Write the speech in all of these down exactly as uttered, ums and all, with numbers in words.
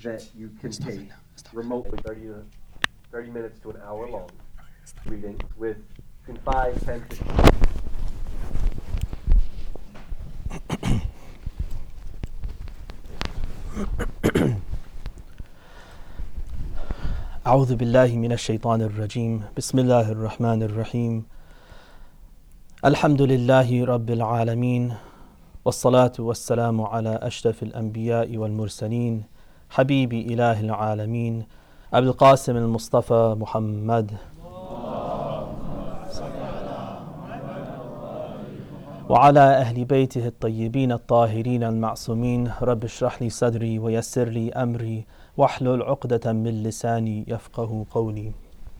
that you can take remotely, thirty, to, thirty minutes to an hour long reading with between five, ten, fifteen. أعوذ بالله من الشيطان الرجيم بسم الله الرحمن الرحيم الحمد لله رب العالمين والصلاة والسلام على أشرف الأنبياء والمرسلين حبيب إله العالمين أبي القاسم المصطفى محمد وعلى أهل بيته الطيبين الطاهرين المعصومين رب اشرح لي صدري ويسر لي أمري واحلل عقدة من لساني يفقه قولي.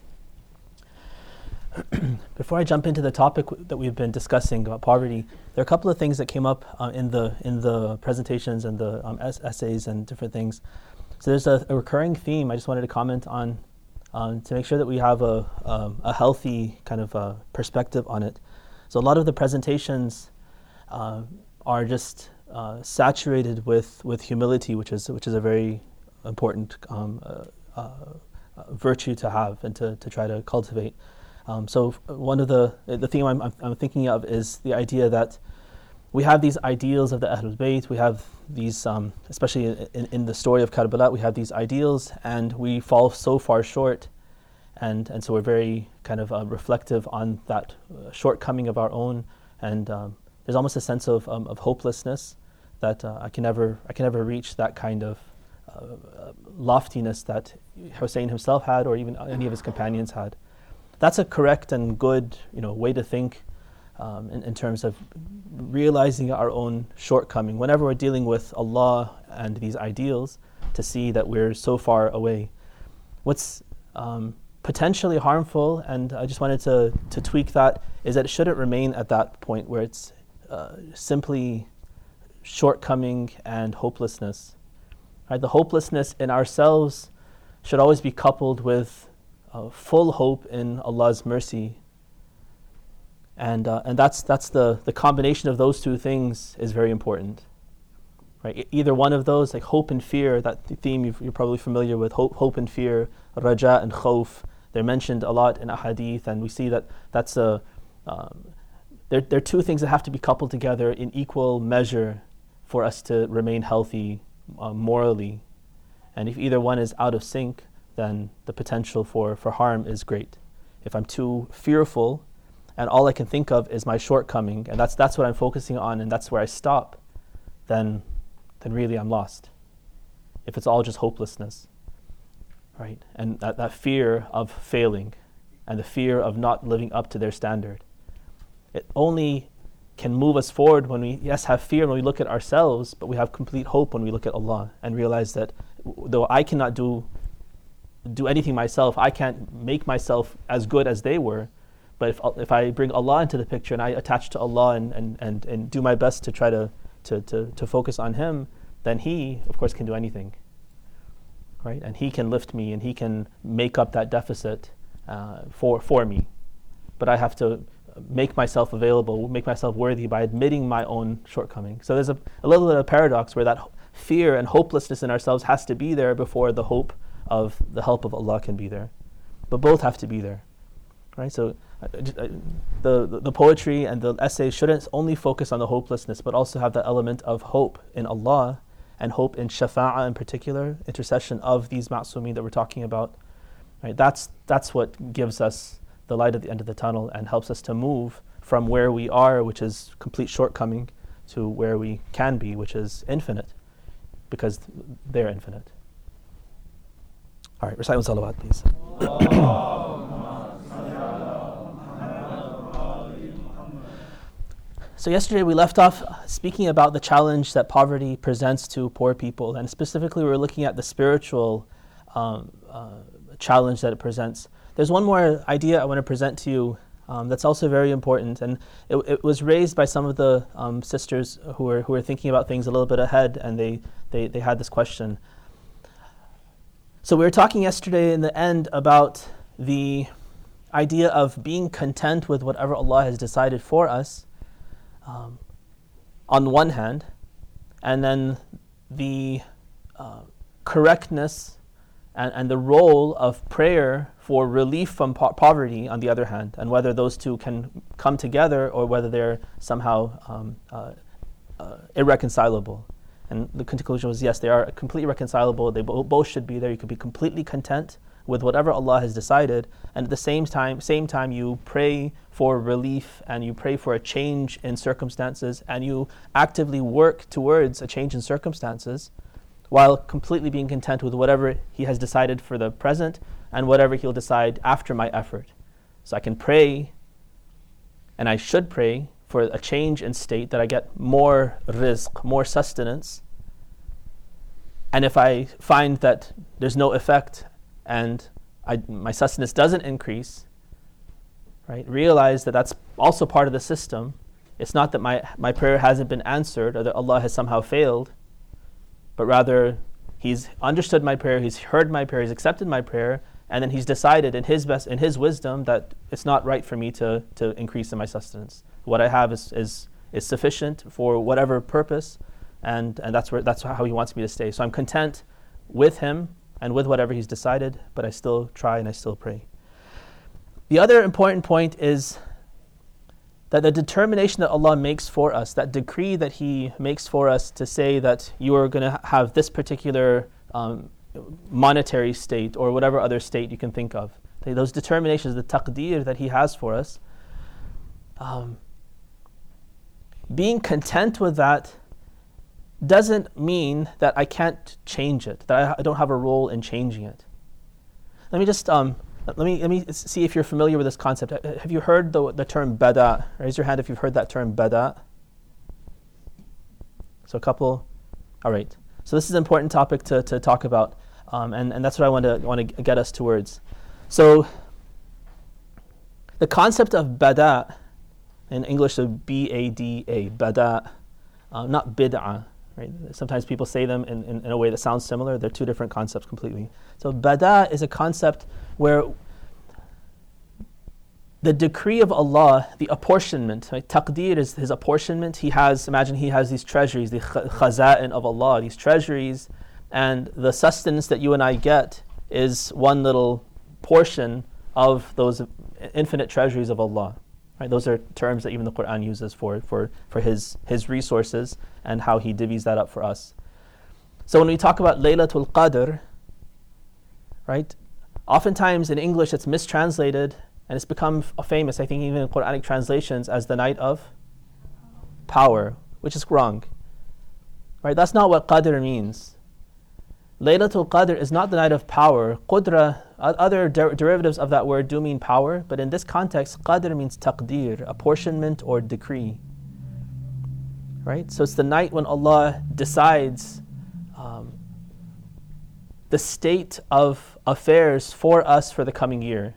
Before I jump into the topic that we've been discussing about poverty, there are a couple of things that came up uh, in the in the presentations and the um, essays and different things. So there's a, a recurring theme I just wanted to comment on um, to make sure that we have a um, a healthy kind of uh, perspective on it. So a lot of the presentations uh, are just uh, saturated with, with humility, which is which is a very important um, uh, uh, virtue to have and to, to try to cultivate. Um, so one of the the theme I'm, I'm, I'm thinking of is the idea that we have these ideals of the Ahlul Bayt. We have these, um, especially in, in the story of Karbala, we have these ideals, and we fall so far short, and and so we're very kind of uh, reflective on that uh, shortcoming of our own, and um, there's almost a sense of um, of hopelessness that uh, I can never I can never reach that kind of uh, loftiness that Hussein himself had, or even any of his companions had. That's a correct and good, you know, way to think um, in, in terms of realizing our own shortcoming. Whenever we're dealing with Allah and these ideals, to see that we're so far away. What's um, potentially harmful, and I just wanted to, to tweak that, is that it shouldn't remain at that point where it's uh, simply shortcoming and hopelessness. Right? The hopelessness in ourselves should always be coupled with Uh, full hope in Allah's mercy, and uh, and that's that's the the combination of those two things is very important, right? E- either one of those, like hope and fear, that th- theme you've, you're probably familiar with, hope, hope and fear, raja and khawf. They're mentioned a lot in ahadith, and we see that that's a um, they're they're two things that have to be coupled together in equal measure for us to remain healthy uh, morally, and if either one is out of sync, then the potential for, for harm is great. If I'm too fearful and all I can think of is my shortcoming, and that's that's what I'm focusing on, and that's where I stop, then then really I'm lost. If it's all just hopelessness, right? And that, that fear of failing and the fear of not living up to their standard, it only can move us forward when we, yes, have fear when we look at ourselves, but we have complete hope when we look at Allah and realize that though I cannot do do anything myself, I can't make myself as good as they were, but if if I bring Allah into the picture and I attach to Allah and, and, and, and do my best to try to, to, to, to focus on Him, then He, of course, can do anything, right? And He can lift me and He can make up that deficit uh, for, for me. But I have to make myself available, make myself worthy by admitting my own shortcoming. So there's a, a little bit of a paradox where that fear and hopelessness in ourselves has to be there before the hope of the help of Allah can be there, but both have to be there, right? So uh, uh, the, the the poetry and the essays shouldn't only focus on the hopelessness, but also have the element of hope in Allah and hope in shafa'ah in particular, intercession of these ma'sumin that we're talking about, right? That's that's what gives us the light at the end of the tunnel and helps us to move from where we are, which is complete shortcoming, to where we can be, which is infinite, because they're infinite. All right, recite one salawat, please. So yesterday we left off speaking about the challenge that poverty presents to poor people, and specifically we were looking at the spiritual um, uh, challenge that it presents. There's one more idea I want to present to you um, that's also very important, and it, it was raised by some of the um, sisters who were who were thinking about things a little bit ahead, and they they, they had this question. So we were talking yesterday in the end about the idea of being content with whatever Allah has decided for us, um, on one hand, and then the uh, correctness and, and the role of prayer for relief from po- poverty on the other hand, and whether those two can come together or whether they're somehow um, uh, uh, irreconcilable. And the conclusion was yes, they are completely reconcilable. They bo- both should be there. You could be completely content with whatever Allah has decided, and at the same time, same time you pray for relief and you pray for a change in circumstances and you actively work towards a change in circumstances while completely being content with whatever He has decided for the present and whatever He'll decide after my effort. So I can pray, and I should pray for a change in state, that I get more rizq, more sustenance. And if I find that there's no effect and I, my sustenance doesn't increase, right, realize that that's also part of the system. It's not that my, my prayer hasn't been answered or that Allah has somehow failed, but rather He's understood my prayer, He's heard my prayer, He's accepted my prayer, and then He's decided in His best, in His wisdom that it's not right for me to, to increase in my sustenance. What I have is, is, is sufficient for whatever purpose, and, and that's where that's how He wants me to stay. So I'm content with Him and with whatever He's decided, but I still try and I still pray. The other important point is that the determination that Allah makes for us, that decree that He makes for us to say that you are going to have this particular um, monetary state or whatever other state you can think of, those determinations, the taqdeer that He has for us, um, being content with that doesn't mean that I can't change it, that I don't have a role in changing it. Let me just um, let me let me see if you're familiar with this concept. Have you heard the the term bada? Raise your hand if you've heard that term bada. So a couple. All right. So this is an important topic to, to talk about, um, and and that's what I want to want to get us towards. So the concept of bada, in English, so B A D A, bada, uh, not bid'ah. Right? Sometimes people say them in, in, in a way that sounds similar. They're two different concepts completely. So bada is a concept where the decree of Allah, the apportionment, right? Taqdeer is His apportionment. He has, imagine He has these treasuries, the khaza'in of Allah, these treasuries, and the sustenance that you and I get is one little portion of those infinite treasuries of Allah. Right? Those are terms that even the Quran uses for, for, for his, his resources and how He divvies that up for us. So when we talk about Laylatul Qadr, right, oftentimes in English it's mistranslated and it's become f- famous, I think even in Quranic translations, as the night of power, which is wrong. Right? That's not what Qadr means. Laylatul Qadr is not the night of power. Qudra, other der- derivatives of that word do mean power, but in this context, Qadr means taqdeer, apportionment or decree. Right? So it's the night when Allah decides um, the state of affairs for us for the coming year.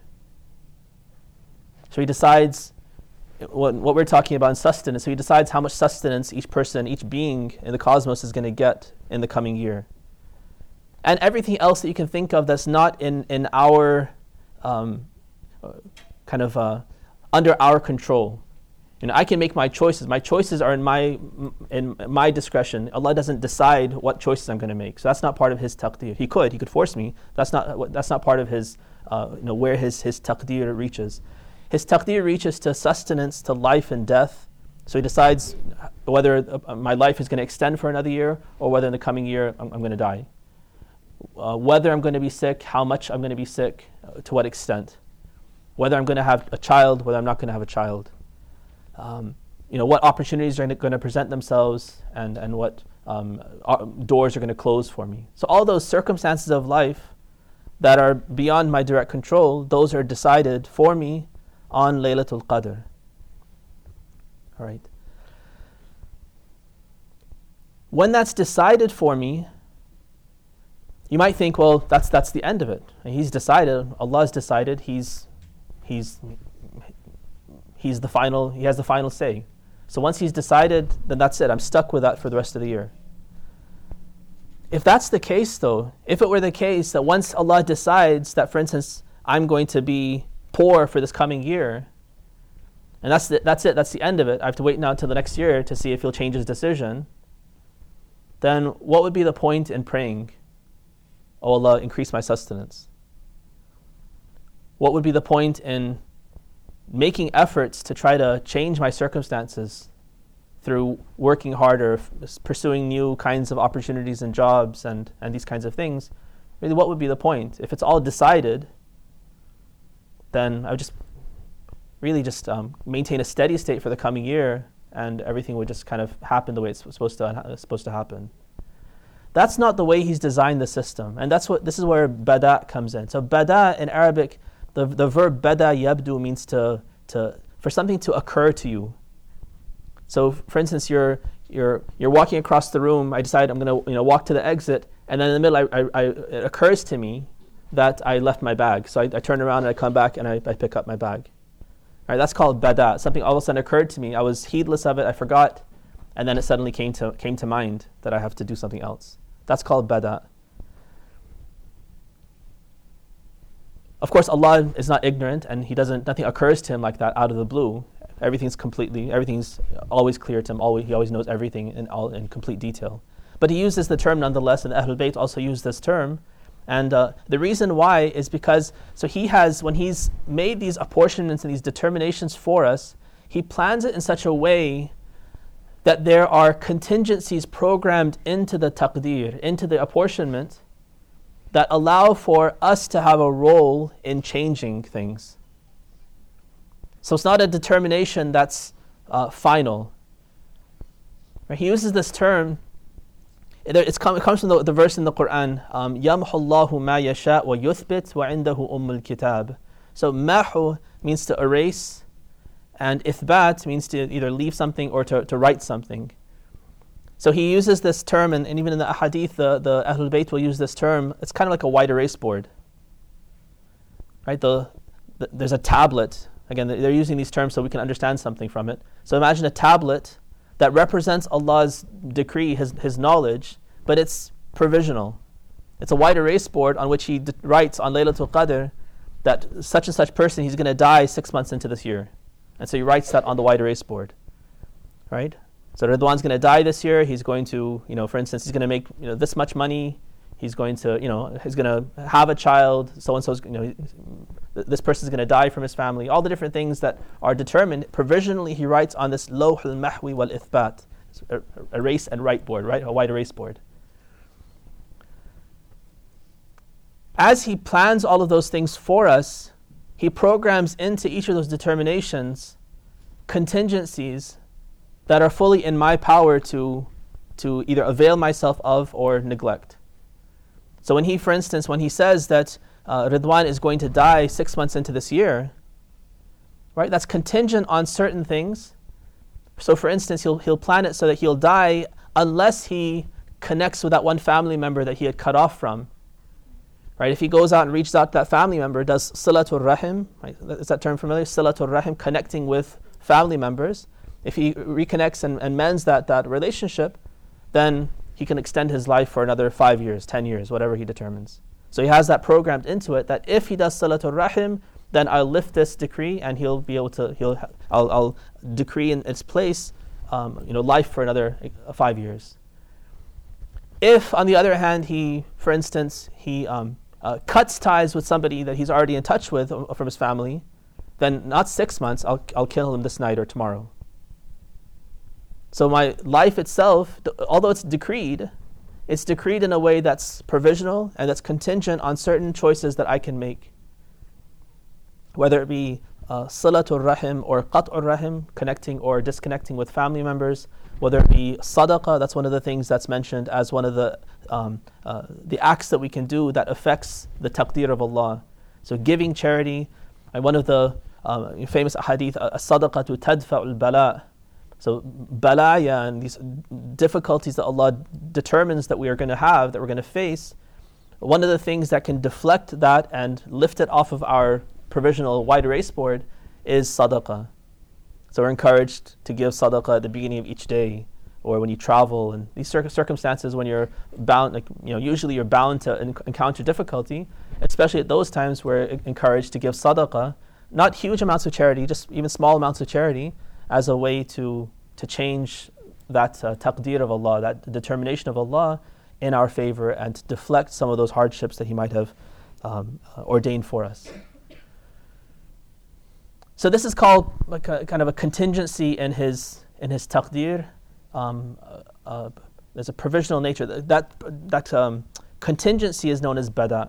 So He decides what, what we're talking about in sustenance. So He decides how much sustenance each person, each being in the cosmos is going to get in the coming year. And everything else that you can think of that's not in, in our, um, kind of uh, under our control. You know, I can make my choices. My choices are in my in my discretion. Allah doesn't decide what choices I'm going to make. So that's not part of His taqdeer. He could, He could force me. That's not that's not part of His, uh, you know, where His His taqdeer reaches. His taqdeer reaches to sustenance, to life and death. So He decides whether uh, my life is going to extend for another year or whether in the coming year I'm, I'm going to die. Uh, whether I'm going to be sick, how much I'm going to be sick, uh, to what extent. Whether I'm going to have a child, whether I'm not going to have a child. Um, you know, what opportunities are going to present themselves and, and what um, doors are going to close for me. So all those circumstances of life that are beyond my direct control, those are decided for me on Laylatul Qadr. All right. When that's decided for me, you might think, well, that's that's the end of it. He's decided. Allah's decided. He's he's he's the final. He has the final say. So once He's decided, then that's it. I'm stuck with that for the rest of the year. If that's the case, though, if it were the case that once Allah decides that, for instance, I'm going to be poor for this coming year, and that's the, that's it. That's the end of it. I have to wait now until the next year to see if He'll change His decision. Then what would be the point in praying? oh Allah, increase my sustenance? What would be the point in making efforts to try to change my circumstances through working harder, f- pursuing new kinds of opportunities and jobs and, and these kinds of things? Really, what would be the point? If it's all decided, then I would just really just um, maintain a steady state for the coming year, and everything would just kind of happen the way it's supposed to uh, supposed to happen. That's not the way he's designed the system, and that's what this is where bada comes in. So bada in Arabic, the the verb bada yabdu means to to for something to occur to you. So, for instance, you're you're you're walking across the room. I decide I'm going to you know walk to the exit, and then in the middle, I, I, I, it occurs to me that I left my bag. So I, I turn around and I come back and I, I pick up my bag. All right, that's called bada. Something all of a sudden occurred to me. I was heedless of it. I forgot, and then it suddenly came to came to mind that I have to do something else. That's called bada. Of course, Allah is not ignorant, and He doesn't. Nothing occurs to Him like that out of the blue. Everything's completely, everything's always clear to Him. Always, He always knows everything in all in complete detail. But He uses the term nonetheless, and Ahlul Bayt also use this term. And uh, the reason why is because, so He has, when He's made these apportionments and these determinations for us, He plans it in such a way that there are contingencies programmed into the taqdeer, into the apportionment, that allow for us to have a role in changing things. So it's not a determination that's uh, final. Right? He uses this term. It, it's come, it comes from the, the verse in the Quran. يَمْحُ اللَّهُ مَا يَشَاءُ وَيُثْبِتْ وَعِنْدَهُ أُمُّ الْكِتَابِ. So mahu means to erase, and ithbat means to either leave something or to, to write something. So he uses this term, and, and even in the ahadith, the, the Ahlul Bayt will use this term. It's kind of like a white erase board. Right? The, the there's a tablet. Again, they're using these terms so we can understand something from it. So imagine a tablet that represents Allah's decree, His His knowledge, but it's provisional. It's a white erase board on which He d- writes on Laylatul Qadr that such and such person, he's going to die six months into this year. And so He writes that on the white erase board. Right? So Ridwan's going to die this year. He's going to, you know, for instance, he's going to make you know this much money. He's going to, you know, he's going to have a child. So and so's, you know, this person's going to die from his family. All the different things that are determined provisionally, he writes on this lawh al-mahwi wal ithbat, erase and write board, right? A white erase board. As He plans all of those things for us, He programs into each of those determinations contingencies that are fully in my power to, to either avail myself of or neglect. So when He, for instance, when He says that uh, Ridwan is going to die six months into this year, right? That's contingent on certain things. So for instance, he'll he'll plan it so that he'll die unless he connects with that one family member that he had cut off from. Right? If he goes out and reaches out to that family member, does silatul rahim, right? Is that term familiar? Silatul rahim, connecting with family members. If he reconnects and, and mends that, that relationship, then he can extend his life for another five years, ten years, whatever he determines. So he has that programmed into it that if he does silatul rahim, then I'll lift this decree and he'll be able to, he'll, I'll, I'll decree in its place, um, you know, life for another uh, five years. If, on the other hand, he, for instance, he um, uh, cuts ties with somebody that he's already in touch with uh, from his family, then not six months, I'll, I'll kill him this night or tomorrow. So my life itself, although it's decreed, it's decreed in a way that's provisional and that's contingent on certain choices that I can make. Whether it be uh, silatul rahim or qat'ur rahim, connecting or disconnecting with family members, whether it be sadaqah, that's one of the things that's mentioned as one of the um, uh, the acts that we can do that affects the taqdeer of Allah. So giving charity, and one of the um, famous hadith, as-sadaqatu tadfa'ul bala'. So balaya and these difficulties that Allah determines that we are going to have, that we're going to face, one of the things that can deflect that and lift it off of our provisional white erase board is sadaqah. So we're encouraged to give sadaqah at the beginning of each day, or when you travel, and these cir- circumstances when you're bound, like you know, usually you're bound to en- encounter difficulty, especially at those times we're encouraged to give sadaqah, not huge amounts of charity, just even small amounts of charity, as a way to to change that uh, taqdeer of Allah, that determination of Allah in our favor and to deflect some of those hardships that he might have um, uh, ordained for us. So this is called like a, kind of a contingency in his in his taqdeer. Um, uh, uh, there's a provisional nature. That that, that um, contingency is known as bada.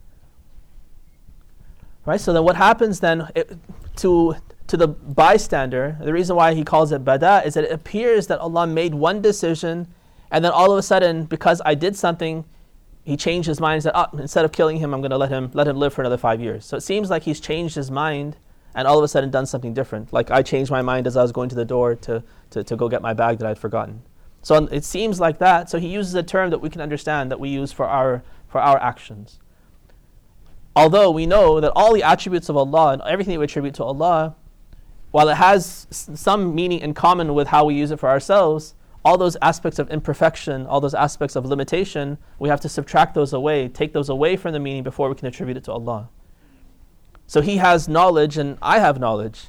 Right. So then, what happens then it, to to the bystander? The reason why he calls it bada is that it appears that Allah made one decision, and then all of a sudden, because I did something, he changed his mind and said, "Oh, instead of killing him, I'm going to let him let him live for another five years." So it seems like he's changed his mind and all of a sudden done something different. Like I changed my mind as I was going to the door to, to, to go get my bag that I'd forgotten. So it seems like that. So he uses a term that we can understand, that we use for our for our actions. Although we know that all the attributes of Allah and everything that we attribute to Allah, while it has s- some meaning in common with how we use it for ourselves, all those aspects of imperfection, all those aspects of limitation, we have to subtract those away, take those away from the meaning before we can attribute it to Allah. So he has knowledge and I have knowledge.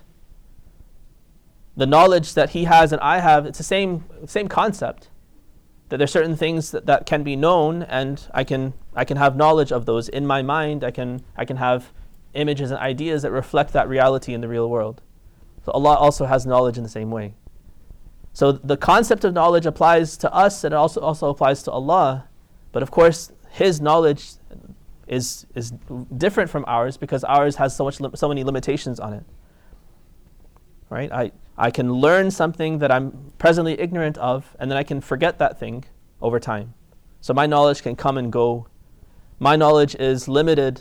The knowledge that he has and I have, it's the same same concept. That there's certain things that, that can be known, and I can I can have knowledge of those in my mind. I can I can have images and ideas that reflect that reality in the real world. So Allah also has knowledge in the same way. So the concept of knowledge applies to us, and it also also applies to Allah. But of course, his knowledge is is different from ours because ours has so much li- so many limitations on it. Right? I, I can learn something that I'm presently ignorant of, and then I can forget that thing over time. So my knowledge can come and go. My knowledge is limited,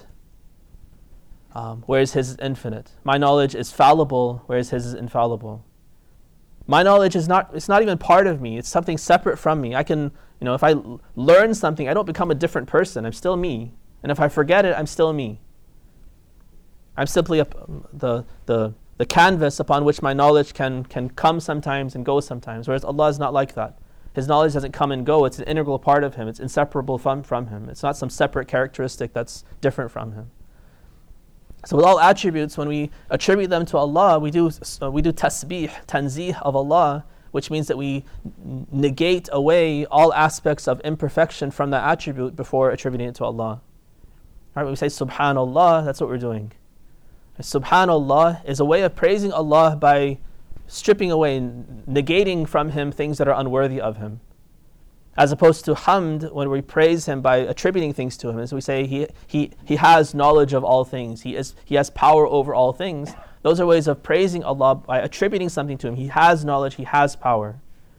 um, whereas his is infinite. My knowledge is fallible, whereas his is infallible. My knowledge is not, it's not even part of me. It's something separate from me. I can, you know, if I l- learn something, I don't become a different person. I'm still me. And if I forget it, I'm still me. I'm simply a, the the the canvas upon which my knowledge can can come sometimes and go sometimes. Whereas Allah is not like that. His knowledge doesn't come and go. It's an integral part of him. It's inseparable from, from him. It's not some separate characteristic that's different from him. So with all attributes, when we attribute them to Allah, we do uh, we do tasbih, tanzih of Allah, which means that we n- negate away all aspects of imperfection from that attribute before attributing it to Allah. Right? When we say Subhanallah, that's what we're doing. Subhanallah is a way of praising Allah by stripping away, negating from him things that are unworthy of him. As opposed to hamd, when we praise him by attributing things to him, as we say he he he has knowledge of all things, he is he has power over all things. Those are ways of praising Allah by attributing something to him. He has knowledge, he has power.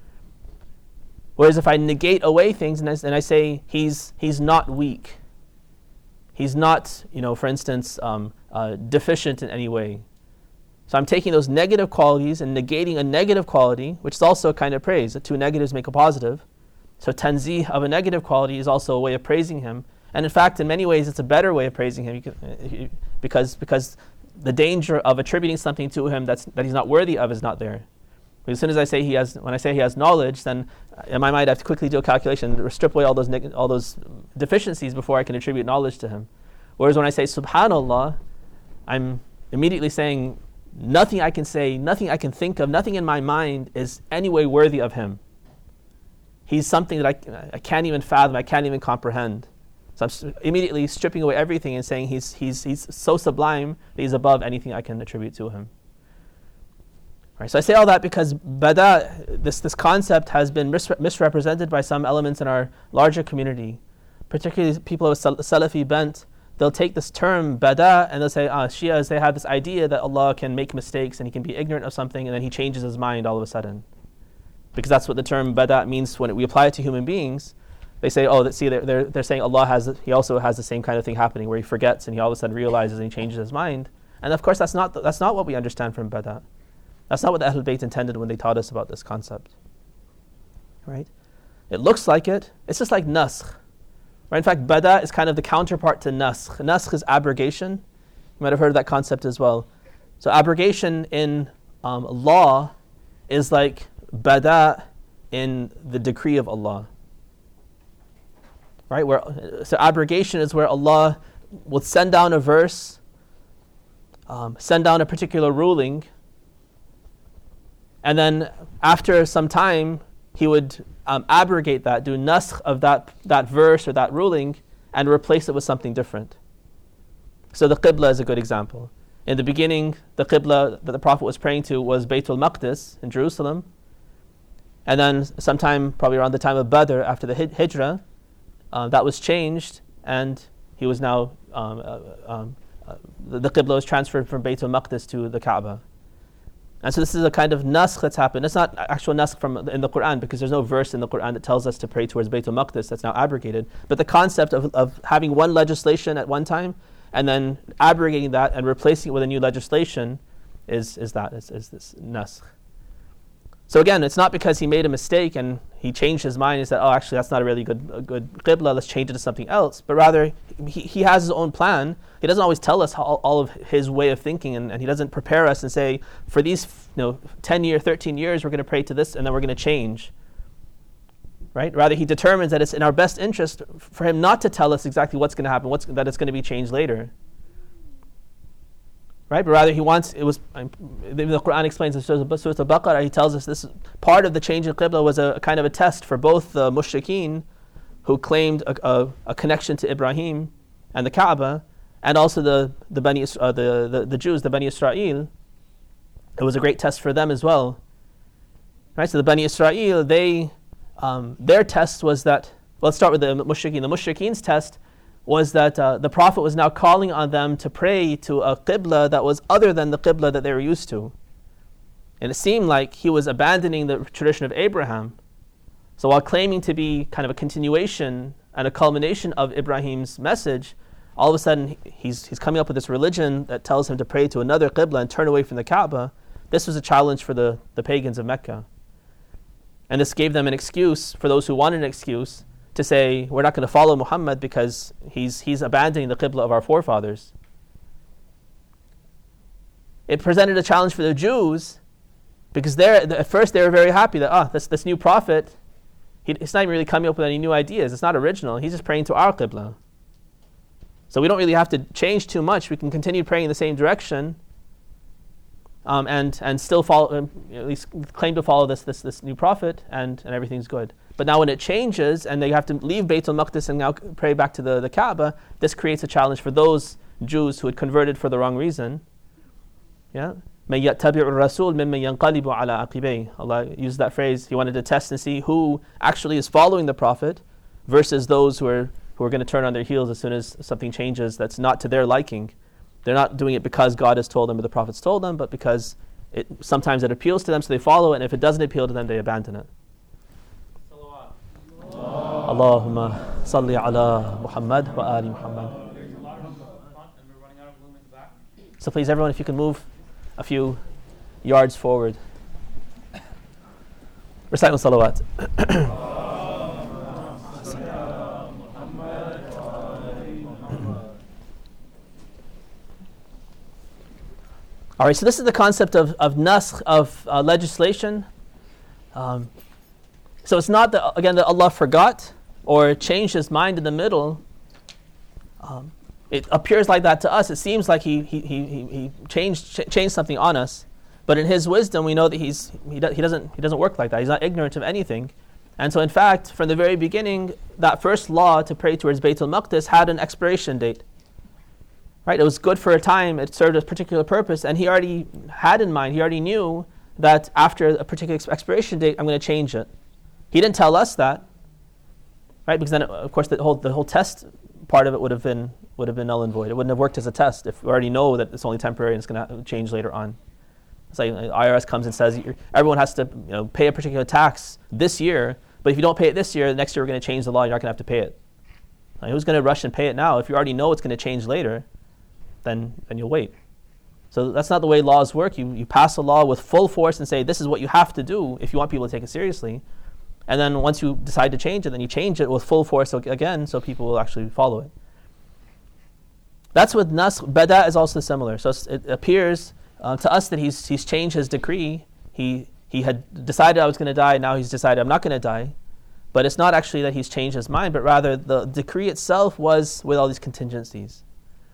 Whereas if I negate away things and I, and I say he's he's not weak, he's not, you know, for instance, um, uh, deficient in any way. So I'm taking those negative qualities and negating a negative quality, which is also a kind of praise. The two negatives make a positive. So tanzih of a negative quality is also a way of praising him. And in fact, in many ways, it's a better way of praising him can, because because the danger of attributing something to him that's, that he's not worthy of is not there. As soon as I say he has, when I say he has knowledge, then in my mind I have to quickly do a calculation and strip away all those neg- all those deficiencies before I can attribute knowledge to him. Whereas when I say Subhanallah, I'm immediately saying nothing I can say, nothing I can think of, nothing in my mind is any way worthy of him. He's something that I, I can't even fathom, I can't even comprehend. So I'm s- immediately stripping away everything and saying he's he's he's so sublime that he's above anything I can attribute to him. Right, so I say all that because bada, this, this concept has been misre- misrepresented by some elements in our larger community, particularly people with Sal- Salafi bent. They'll take this term bada and they'll say, ah, Shias, they have this idea that Allah can make mistakes and he can be ignorant of something and then he changes his mind all of a sudden. Because that's what the term bada means when it, we apply it to human beings. They say, oh, that, see, they're, they're, they're saying Allah has, he also has the same kind of thing happening where he forgets and he all of a sudden realizes and he changes his mind. And of course, that's not, that's not what we understand from bada. That's not what the Ahlul Bayt intended when they taught us about this concept. Right? It looks like it. It's just like naskh. Right? In fact, bada is kind of the counterpart to naskh. Naskh is abrogation. You might have heard of that concept as well. So abrogation in um, law is like bada in the decree of Allah. Right? Where so abrogation is where Allah will send down a verse, um, send down a particular ruling, and then after some time, he would um, abrogate that, do naskh of that, that verse or that ruling, and replace it with something different. So the Qibla is a good example. In the beginning, the Qibla that the Prophet was praying to was Baytul Maqdis in Jerusalem. And then sometime, probably around the time of Badr, after the hij- Hijrah, uh, that was changed, and he was now, um, uh, um, uh, the, the Qibla was transferred from Baytul Maqdis to the Kaaba. And so this is a kind of naskh that's happened. It's not actual naskh from in the Quran, because there's no verse in the Quran that tells us to pray towards Baytul Maqdis. That's now abrogated. But the concept of, of having one legislation at one time and then abrogating that and replacing it with a new legislation is, is that, is, is this naskh. So again, it's not because he made a mistake and he changed his mind and said, oh, actually, that's not a really good a good qibla, let's change it to something else. But rather, he, he has his own plan. He doesn't always tell us how, all of his way of thinking, and, and he doesn't prepare us and say, for these you know, ten years, thirteen years, we're going to pray to this, and then we're going to change. Right? Rather, he determines that it's in our best interest for him not to tell us exactly what's going to happen, what's, that it's going to be changed later. Right? But rather, he wants, it was, um, the Quran explains in Surah Al-Baqarah, he tells us this part of the change in Qibla was a, a kind of a test for both the mushrikeen, who claimed a, a, a connection to Ibrahim and the Kaaba, and also the the, Bani, uh, the, the the Jews, the Bani Israel. It was a great test for them as well. Right? So the Bani Israel, they, um, their test was that, well, let's start with the mushrikeen. The mushrikeen's test was that uh, the Prophet was now calling on them to pray to a qibla that was other than the qibla that they were used to. And it seemed like he was abandoning the tradition of Abraham. So while claiming to be kind of a continuation and a culmination of Ibrahim's message, all of a sudden he's he's coming up with this religion that tells him to pray to another qibla and turn away from the Kaaba. This was a challenge for the, the pagans of Mecca. And this gave them an excuse, for those who wanted an excuse, to say, we're not going to follow Muhammad because he's he's abandoning the qibla of our forefathers. It presented a challenge for the Jews, because they're, at first they were very happy that, ah, this, this new prophet, he, he's not even really coming up with any new ideas. It's not original. He's just praying to our qibla. So we don't really have to change too much. We can continue praying in the same direction, um, and and still follow, um, at least claim to follow this this this new prophet, and, and everything's good. But now when it changes and they have to leave Baytul Maqdis and now pray back to the, the Kaaba, this creates a challenge for those Jews who had converted for the wrong reason. Yeah. مَن يَتَّبِعُ الرَّسُولِ مِمَّن يَنْقَلِبُ عَلَىٰ عَقِبَيْهِ. Allah used that phrase. He wanted to test and see who actually is following the Prophet versus those who are who are going to turn on their heels as soon as something changes that's not to their liking. They're not doing it because God has told them or the Prophet's told them, but because it sometimes it appeals to them, so they follow it, and if it doesn't appeal to them, they abandon it. Allahumma salli ala Muhammad wa ali Muhammad. So please, everyone, if you can move a few yards forward. Recite salawat. All right, so this is the concept of, of naskh, of uh, legislation. Um, so it's not that, again, that Allah forgot or changed his mind in the middle. Um, it appears like that to us. It seems like he he he, he changed ch- changed something on us, but in his wisdom, we know that he's he, do, he doesn't he doesn't work like that. He's not ignorant of anything, and so in fact, from the very beginning, that first law to pray towards Baytul Maqdis had an expiration date. Right, it was good for a time. It served a particular purpose, and he already had in mind. He already knew that after a particular ex- expiration date, I'm going to change it. He didn't tell us that, right? Because then, of course, the whole the whole test part of it would have been would have been null and void. It wouldn't have worked as a test if we already know that it's only temporary and it's going to change later on. It's like the I R S comes and says you're, everyone has to you know pay a particular tax this year, but if you don't pay it this year, next year we're going to change the law. You're not going to have to pay it. Like, who's going to rush and pay it now if you already know it's going to change later? Then then you'll wait. So that's not the way laws work. You you pass a law with full force and say this is what you have to do if you want people to take it seriously. And then once you decide to change it, then you change it with full force again so people will actually follow it. That's with naskh. Bada is also similar. So it appears uh, to us that he's he's changed his decree. He he had decided I was going to die, now he's decided I'm not going to die. But it's not actually that he's changed his mind, but rather the decree itself was with all these contingencies.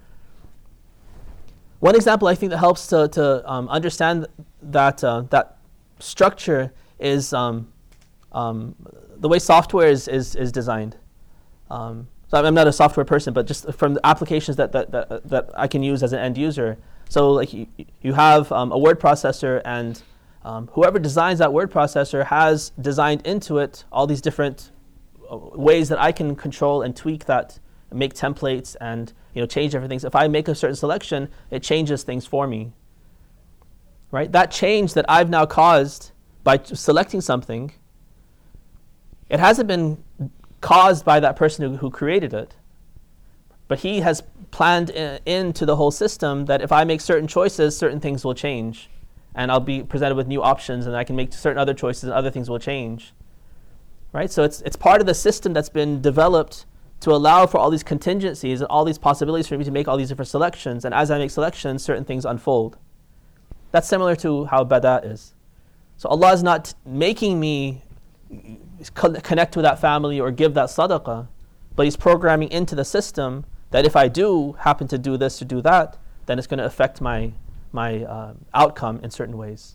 One example I think that helps to, to um, understand that uh, that structure is um, um, the way software is is, is designed. Um, so I'm not a software person, but just from the applications that that, that, that I can use as an end user. So like you, you have um, a word processor, and um, whoever designs that word processor has designed into it all these different uh, ways that I can control and tweak that, make templates, and you know change different things. If I make a certain selection, it changes things for me. Right? That change that I've now caused by t- selecting something, it hasn't been caused by that person who, who created it, but he has planned in, into the whole system that if I make certain choices, certain things will change, and I'll be presented with new options, and I can make certain other choices, and other things will change. Right? So it's it's part of the system that's been developed to allow for all these contingencies and all these possibilities for me to make all these different selections, and as I make selections, certain things unfold. That's similar to how bada is. So Allah is not making me co- connect with that family or give that sadaqah, but He's programming into the system that if I do happen to do this or do that, then it's going to affect my my uh, outcome in certain ways.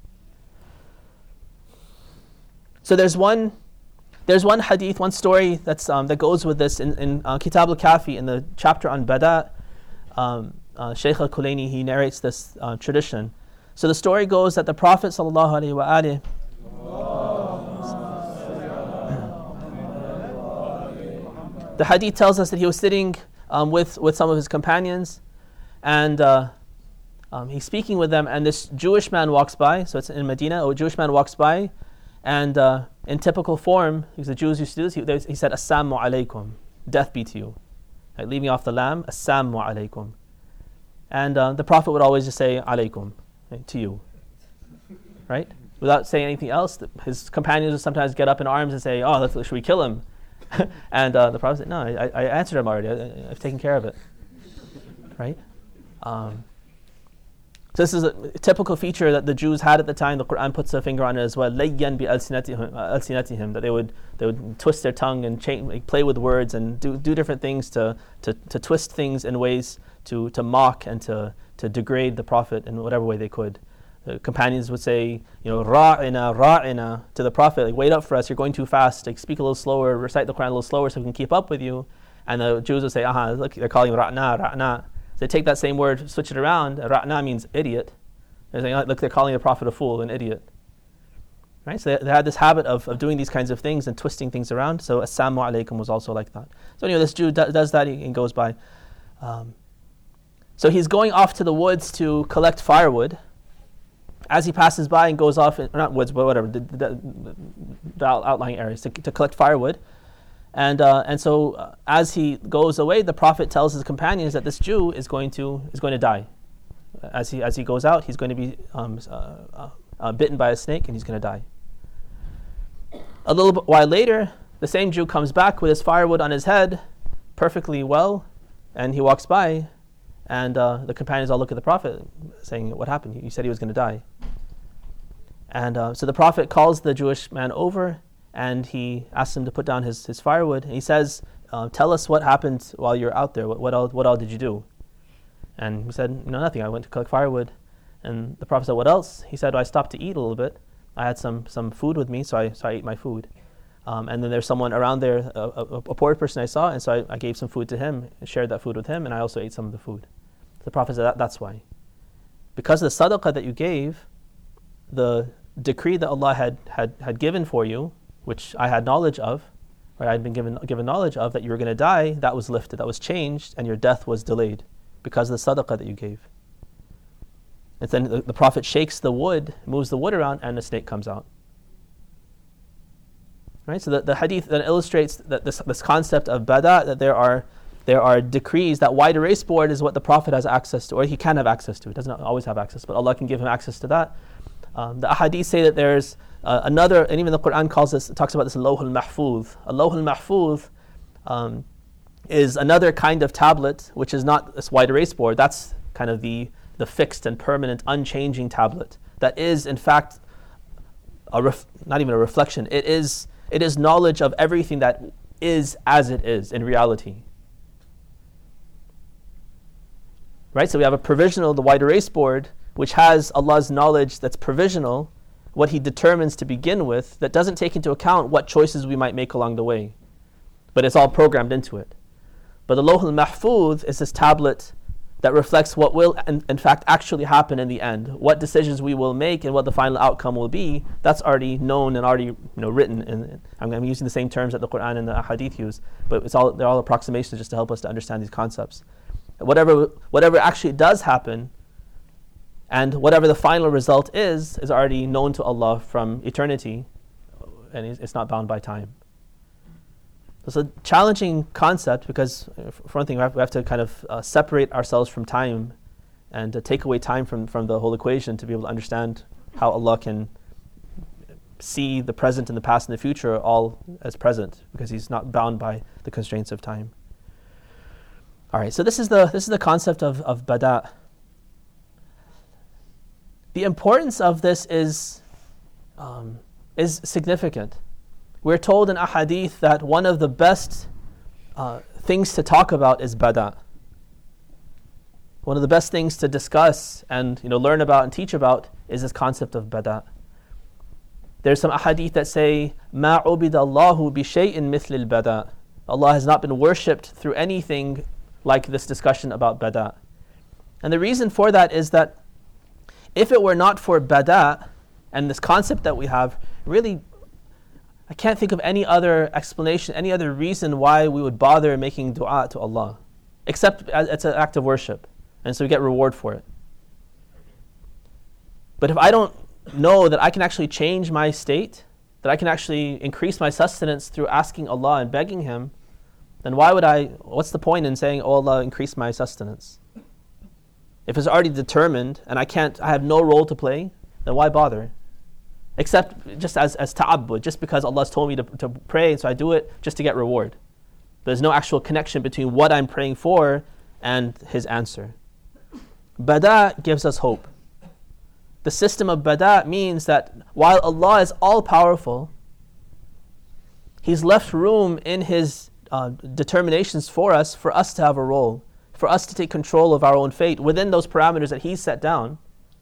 So there's one there's one hadith, one story that's um, that goes with this in, in uh, Kitab al-Kafi, in the chapter on bada. Um, uh, Shaykh al-Kulaini, he narrates this uh, tradition. So the story goes that the Prophet sallallahu alaihi wasallam, the hadith tells us that he was sitting um, with, with some of his companions, and uh, um, he's speaking with them, and this Jewish man walks by. So it's in Medina. A Jewish man walks by, and uh, in typical form, because the Jews used to do this, he, there was- he said, "Assalamu alaikum," death be to you. Right, leaving off the lam, "Assalamu alaikum," and uh, the Prophet would always just say, "Alaikum," right, to you, right, without saying anything else. The, his companions would sometimes get up in arms and say, "Oh, let's, should we kill him?" And uh, the Prophet said, "No, I, I answered him already. I, I've taken care of it." Right? Um, so this is a typical feature that the Jews had at the time. The Quran puts a finger on it as well. لَيًّا بِأَلْسِنَتِهِمْ أَلْسِنَتِهِمْ, that they would they would twist their tongue and cha- like play with words and do do different things to to, to twist things in ways to, to mock and to, to degrade the Prophet in whatever way they could. The companions would say, you know, ra'ina, ra'ina, to the Prophet, like, wait up for us, you're going too fast, like, speak a little slower, recite the Quran a little slower so we can keep up with you. And the Jews would say, aha, look, they're calling him ra'na, ra'na. So they take that same word, switch it around. Ra'na means idiot. They're saying, look, they're calling the Prophet a fool, an idiot. Right? So they, they had this habit of, of doing these kinds of things and twisting things around. So assalamu alaikum was also like that. So anyway, this Jew do, does that and goes by. Um, so he's going off to the woods to collect firewood. As he passes by and goes off, in, not woods, but whatever, the, the, the outlying areas, to, to collect firewood. And uh, and so uh, as he goes away, the Prophet tells his companions that this Jew is going to is going to die. As he as he goes out, he's going to be um, uh, uh, uh, bitten by a snake, and he's going to die. A little bit, while later, the same Jew comes back with his firewood on his head, perfectly well, and he walks by. And uh, the companions all look at the Prophet, saying, "What happened? You said he was going to die." And uh, so the Prophet calls the Jewish man over, and he asks him to put down his, his firewood. And he says, uh, "Tell us what happened while you're out there. What, what all what all did you do?" And he said, "No, nothing. I went to collect firewood." And the Prophet said, "What else?" He said, "I stopped to eat a little bit. I had some some food with me, so I so I ate my food. Um, and then there's someone around there, a, a, a poor person I saw, and so I, I gave some food to him, and shared that food with him, and I also ate some of the food." The Prophet said, that, that's why. Because of the sadaqah that you gave, the decree that Allah had, had, had given for you, which I had knowledge of, or I had been given given knowledge of, that you were going to die, that was lifted, that was changed, and your death was delayed because of the sadaqah that you gave. And then the, the Prophet shakes the wood, moves the wood around, and the snake comes out. Right? So the, the hadith then illustrates that this, this concept of bada, that there are There are decrees. That wide erase board is what the Prophet has access to, or he can have access to. He doesn't always have access, but Allah can give him access to that. Um, the ahadith say that there's uh, another, and even the Quran calls this, talks about this lawhul mahfuz. A lawhul mahfuz um, is another kind of tablet, which is not this wide erase board. That's kind of the the fixed and permanent, unchanging tablet. That is, in fact, a ref, not even a reflection. It is it is knowledge of everything that is as it is in reality. Right, so we have a provisional, the wide erase board, which has Allah's knowledge that's provisional, what He determines to begin with that doesn't take into account what choices we might make along the way. But it's all programmed into it. But the Lawh al-Mahfuz is this tablet that reflects what will in, in fact actually happen in the end. What decisions we will make and what the final outcome will be, that's already known and already you know, written. In, I'm, I'm using the same terms that the Quran and the Ahadith use, but it's all, they're all approximations just to help us to understand these concepts. Whatever, whatever actually does happen, and whatever the final result is, is already known to Allah from eternity, and it's not bound by time. It's a challenging concept because, for one thing, we have, we have to kind of uh, separate ourselves from time and to take away time from, from the whole equation to be able to understand how Allah can see the present and the past and the future all as present, because He's not bound by the constraints of time. All right, so this is the this is the concept of, of bada'. The importance of this is um, is significant. We're told in ahadith that one of the best uh, things to talk about is bada'. One of the best things to discuss and you know learn about and teach about is this concept of bada'. There's some ahadith that say, "Ma ubida Allahu bi shay'in mithl al-bada'." Allah has not been worshipped through anything like this discussion about bada'. And the reason for that is that if it were not for bada' and this concept that we have, really, I can't think of any other explanation, any other reason why we would bother making dua to Allah, except as it's an act of worship, and so we get reward for it. But if I don't know that I can actually change my state, that I can actually increase my sustenance through asking Allah and begging Him, then why would I, what's the point in saying, oh Allah, increase my sustenance? If it's already determined and I can't, I have no role to play, then why bother? Except just as, as ta'abbud, just because Allah's told me to, to pray, so I do it just to get reward. There's no actual connection between what I'm praying for and His answer. Bada' gives us hope. The system of bada' means that while Allah is all-powerful, He's left room in His uh, determinations for us, for us to have a role, for us to take control of our own fate within those parameters that He's set down.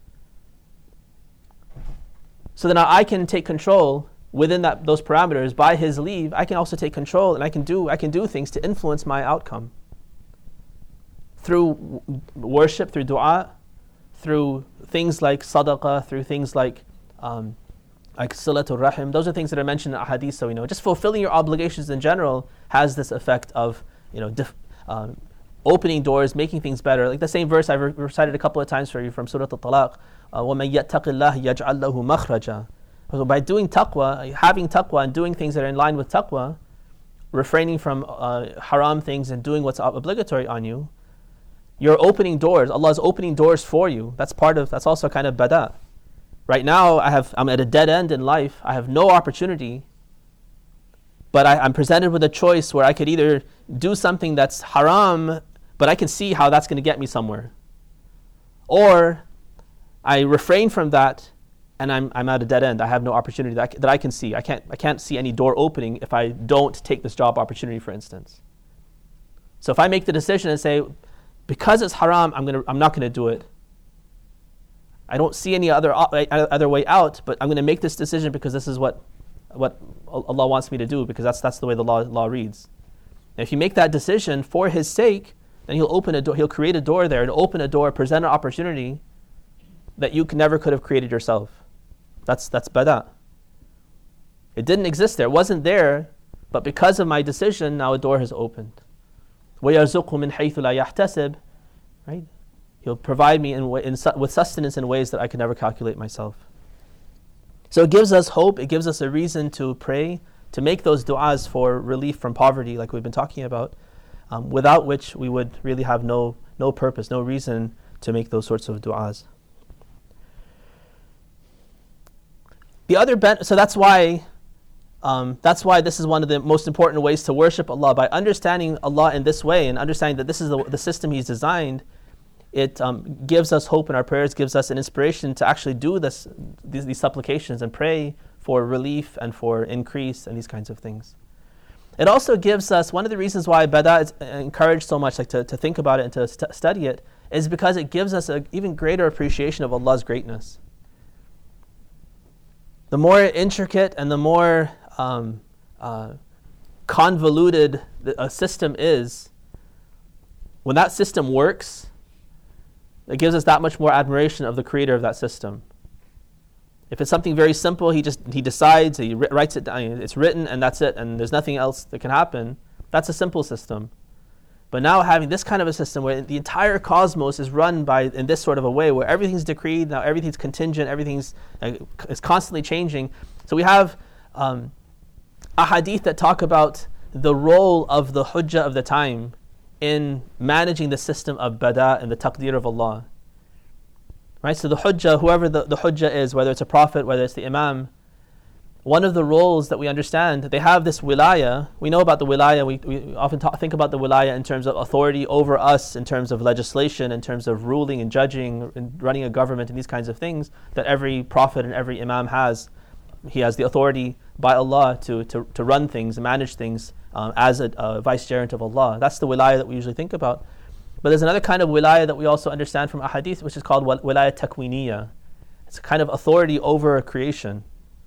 So that now I can take control within that those parameters by His leave. I can also take control and I can do I can do things to influence my outcome. Through w- worship, through dua, through things like sadaqah, through things like um, like silatul rahim. Those are things that are mentioned in ahadith. So you know, just fulfilling your obligations in general has this effect of you know dif- um, opening doors, making things better. Like the same verse I've re- recited a couple of times for you from Surah Al-Talaq. وَمَنْ يَتَّقِ اللَّهِ يَجْعَلْ لَهُ مَخْرَجًا. So by doing taqwa, having taqwa and doing things that are in line with taqwa, refraining from uh, haram things and doing what's obligatory on you, you're opening doors. Allah is opening doors for you. That's part of, that's also kind of bada'. Right now, I have, I'm at a dead end in life. I have no opportunity, but I, I'm presented with a choice where I could either do something that's haram, but I can see how that's going to get me somewhere, or I refrain from that, and I'm I'm at a dead end. I have no opportunity that I, that I can see. I can't I can't see any door opening if I don't take this job opportunity, for instance. So if I make the decision and say, because it's haram, I'm gonna I'm not gonna do it. I don't see any other other way out, but I'm gonna make this decision because this is what what Allah wants me to do, because that's that's the way the law law reads. And if you make that decision for His sake, then He'll open a door. He'll create a door there and open a door, present an opportunity that you can, never could have created yourself. That's that's bada'. It didn't exist there. It wasn't there, but because of my decision, now a door has opened. وَيَرْزُقْهُ مِنْ حَيْثُ لَا يَحْتَسِبْ. Right? He'll provide me in, in, with sustenance in ways that I could never calculate myself. So it gives us hope. It gives us a reason to pray, to make those du'as for relief from poverty, like we've been talking about, um, without which we would really have no no purpose, no reason to make those sorts of du'as. The other ben- so that's why um, that's why this is one of the most important ways to worship Allah. By understanding Allah in this way and understanding that this is the, the system He's designed, it um, gives us hope in our prayers, gives us an inspiration to actually do this, these, these supplications and pray for relief and for increase and these kinds of things. It also gives us, one of the reasons why bada' is encouraged so much, like to, to think about it and to st- study it, is because it gives us an even greater appreciation of Allah's greatness. the more intricate and the more um, uh, convoluted a system is, when that system works, it gives us that much more admiration of the creator of that system. If it's something very simple, he just he decides, he writes it down, it's written and that's it, and there's nothing else that can happen. That's a simple system. But now having this kind of a system where the entire cosmos is run by in this sort of a way, where everything's decreed, now everything's contingent, everything's uh, is constantly changing. So we have um, ahadith that talk about the role of the hujjah of the time in managing the system of bada and the taqdeer of Allah. Right? So the hujjah, whoever the, the hujjah is, whether it's a prophet, whether it's the imam, one of the roles that we understand, they have this wilaya. We know about the wilaya. We, we often talk, think about the wilaya in terms of authority over us, in terms of legislation, in terms of ruling and judging and running a government and these kinds of things that every prophet and every imam has. He has the authority by Allah to, to, to run things and manage things um, as a, a vicegerent of Allah. That's the wilaya that we usually think about. But there's another kind of wilaya that we also understand from ahadith, which is called wilaya takwiniya. It's a kind of authority over creation.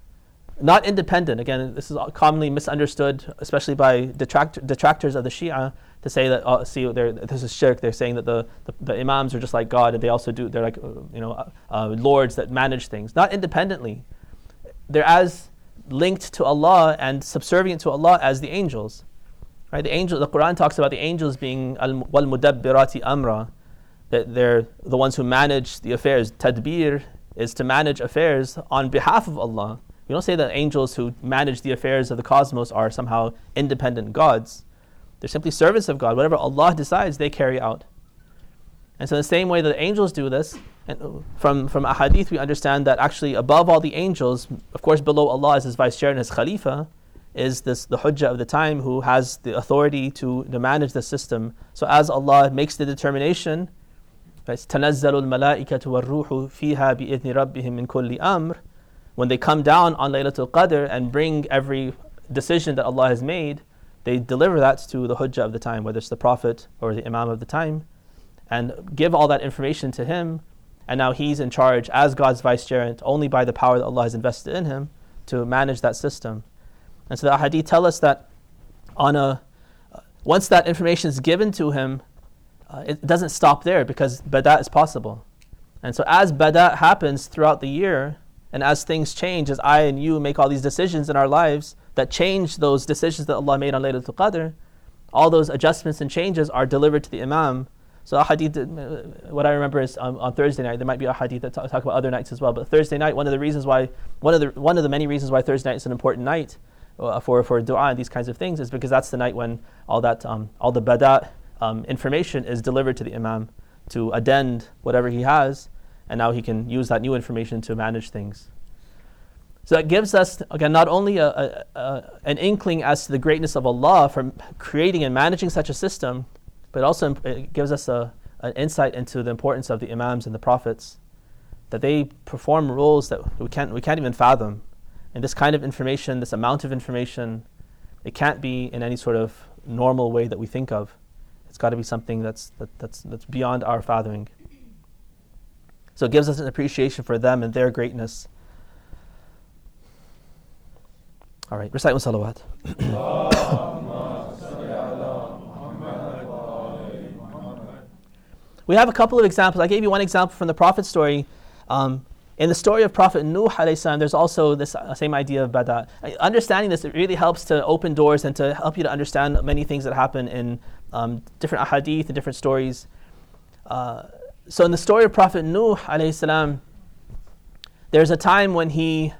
Not independent. Again, this is commonly misunderstood, especially by detract- detractors of the Shia, to say that, oh, see, this is shirk. They're saying that the, the, the imams are just like God, and they also do, they're like, uh, you know, uh, uh, lords that manage things. Not independently. They're as linked to Allah and subservient to Allah as the angels. Right? The angel, the Quran talks about the angels being wal mudabbirati amra, that they're the ones who manage the affairs. Tadbir is to manage affairs on behalf of Allah. We don't say that angels who manage the affairs of the cosmos are somehow independent gods. They're simply servants of God. Whatever Allah decides, they carry out. And so in the same way that the angels do this, and from, from ahadith we understand that actually above all the angels, of course below Allah as his vicegerent, his khalifa, is this the hujjah of the time who has the authority to, to manage the system. So as Allah makes the determination, تَنَزَّلُ الْمَلَائِكَةُ وَالرُّوحُ فِيهَا بِإِذْنِ رَبِّهِمْ مِنْ كُلِّ أَمْرٍ, when they come down on Laylatul Qadr and bring every decision that Allah has made, they deliver that to the hujjah of the time, whether it's the prophet or the imam of the time, and give all that information to him. And now he's in charge as God's vicegerent, only by the power that Allah has invested in him, to manage that system. And so the ahadith tell us that on a uh, once that information is given to him, uh, it doesn't stop there, because bada is possible. And so as bada happens throughout the year, and as things change, as I and you make all these decisions in our lives that change those decisions that Allah made on Laylatul Qadr, all those adjustments and changes are delivered to the imam. So a hadith, what I remember is um, on Thursday night, there might be a hadith that talk, talk about other nights as well, but Thursday night, one of the reasons why, one of the one of the many reasons why Thursday night is an important night uh, for, for dua and these kinds of things, is because that's the night when all that, um, all the bada um, information is delivered to the imam to addend whatever he has, and now he can use that new information to manage things. So that gives us, again, not only a, a, a, an inkling as to the greatness of Allah for creating and managing such a system, but also it gives us a, an insight into the importance of the imams and the prophets, that they perform roles that we can't, we can't even fathom. And this kind of information, this amount of information, it can't be in any sort of normal way that we think of. It's got to be something that's, that, that's, that's beyond our fathoming. So it gives us an appreciation for them and their greatness. All right, recite one salawat. We have a couple of examples. I gave you one example from the Prophet story. Um, in the story of Prophet Nuh alayhi salam, there's also this uh, same idea of bada. Understanding this, it really helps to open doors and to help you to understand many things that happen in um, different ahadith and different stories. Uh, so in the story of Prophet Nuh alayhi salam, there's a time when he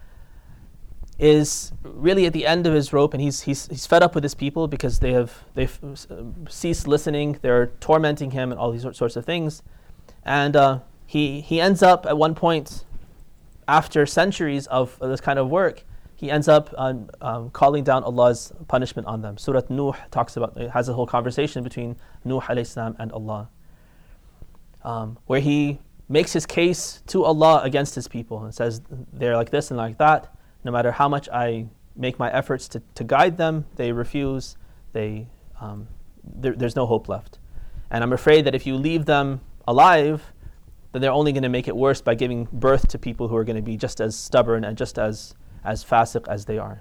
is really at the end of his rope, and he's he's he's fed up with his people because they have they've ceased listening. They're tormenting him and all these sorts of things, and uh, he he ends up at one point, after centuries of this kind of work, he ends up um, um, calling down Allah's punishment on them. Surah Nuh talks about, it has a whole conversation between Nuh alayhi salam and Allah, um, where he makes his case to Allah against his people and says they're like this and like that. No matter how much I make my efforts to, to guide them, they refuse. They um, there, there's no hope left. And I'm afraid that if you leave them alive, then they're only going to make it worse by giving birth to people who are going to be just as stubborn and just as, as fasiq as they are.